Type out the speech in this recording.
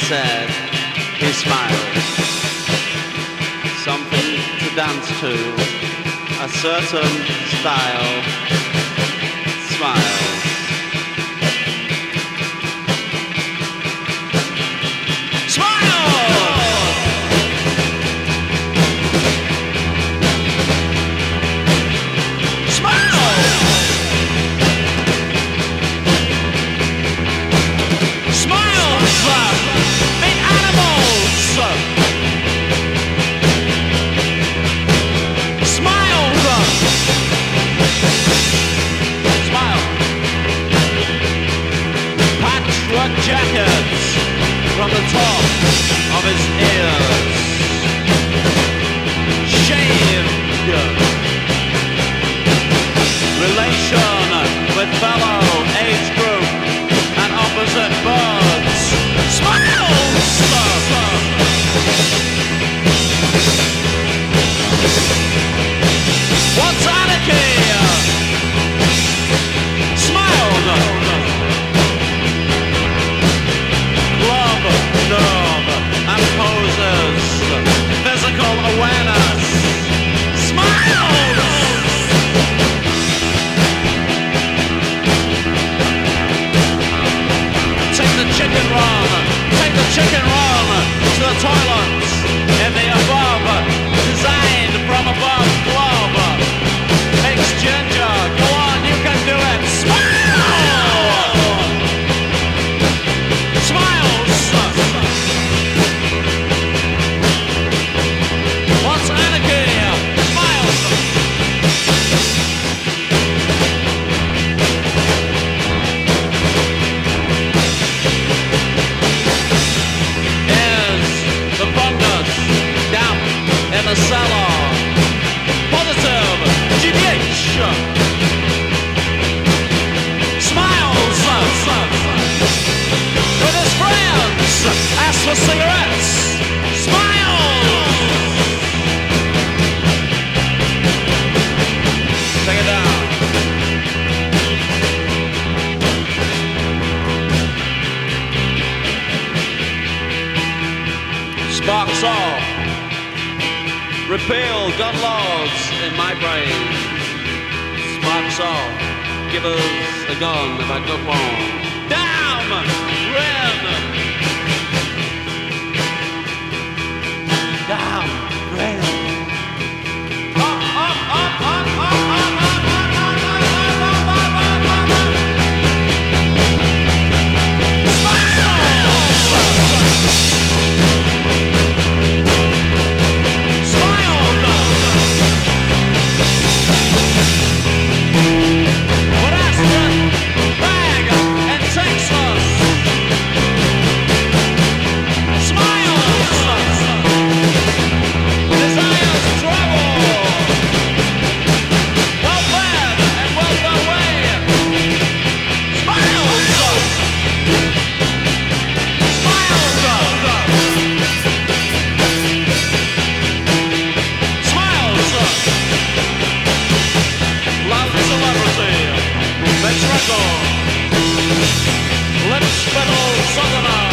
said, he smiled. Something to dance to, a certain style, smiles. Jackets from the top of his ears, shaved, relation with fellow age group and opposite birds, smiles! What's anarchy? Smile! And poses, physical awareness, smiles! Take the chicken run to the toilets in the above, designed from above club. Makes ginger, go on, you can do it, smile! Smiles! What's anarchy? Smiles! Is the fungus damp in the cellar? Positive GBH! Smiles! With his friends! Ask for cigarettes! Smiles! Take it down. Sparks off. Repeal gun laws in my brain. Sparks off. Give us a gun if I got one. Damn! Grin! Damn! Grin! Let's spittle Southerner.